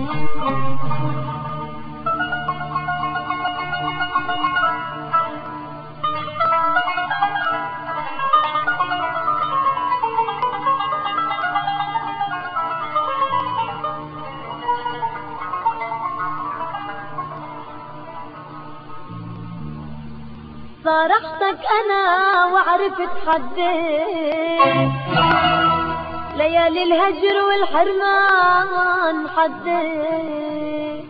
صارحتك انا وعرفت حديت ليالي الهجر والحرمان حديت.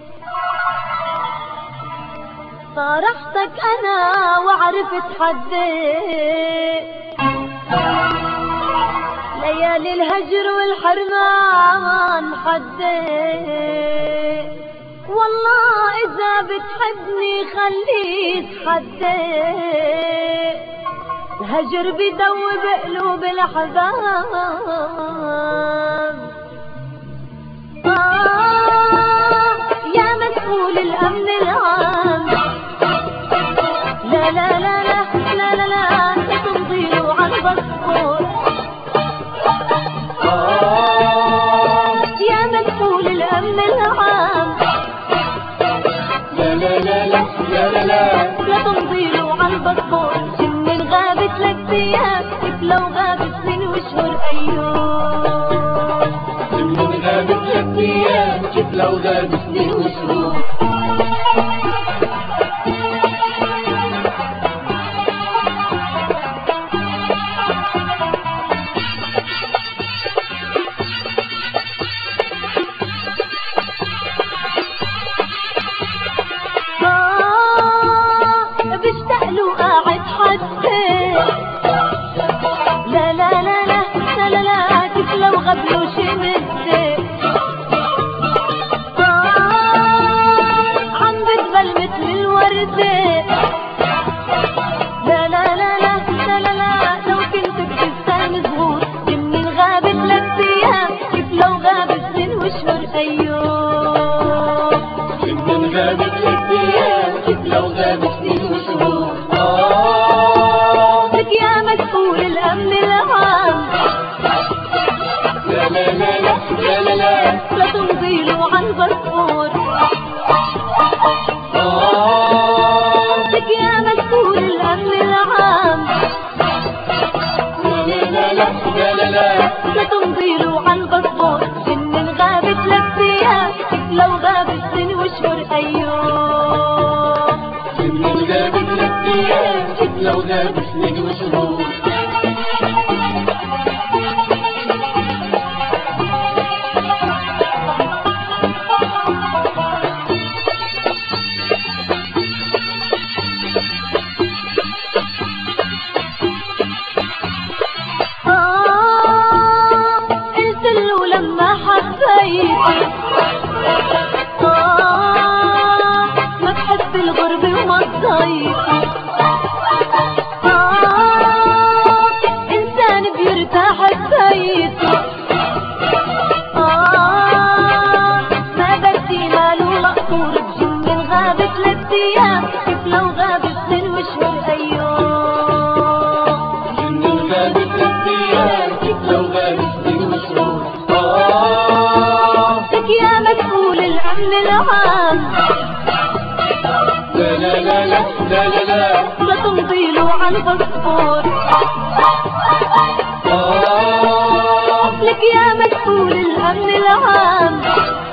صارحتك انا وعرفت حديت ليالي الهجر والحرمان حديت. والله إذا بتحبني خليك حديت. الهجر بدوب قلوب الأحباب. يا مسؤول الأمن العام، لا لا لا لا لا لا لا تمضيله على الباسبور. يا مسؤول الأمن العام، لا لا لا لا لا لا تمضيله على الباسبور. جنن غابت لك ايام كيف لو غابت سنين وشهور ايام. جنن غابت لك ايام كيف لو غابت سنين وشهور. بشتاق له قاعد حديت. لا لا لا لا لا لا لا كيف لو غاب له شي مدة. عم بتبل مثل الوردة. لا لا لا لا لا لا لا لو كنت بتستنى زهور. جنن غابت لك ايام كيف لو غابت سنين وشهور ايام. جنن غابت لك ايام كيف لو غابت سنين وشهور. لك يا مسؤول الامن العام، لا لا لا لا لا لا لا تمضيله على الباسبور. لك يا مسؤول الامن العام، لا لا لا لا لا لا تمضيله على الباسبور. جنن غابت لك ايام كيف لو غابت سنين وشهور ايام. جنن غابت لك ايام كيف لو غابت سنين وشهور. قلت له لما حبيت ما تحب الغربة وما تضيف. إنسان بيرتاح ببيته. ما بدي ماله مقصور. بجنن غابت لك ايام كيف لو غابت سنين وشهور ايام. جنن غابت لك ايام كيف لو غابت سنين وشهور. لك يا مسؤول الامن العام، لا لا لا لا لا لا لا تمضيله على الباسبور. لك يا مسؤول الامن العام،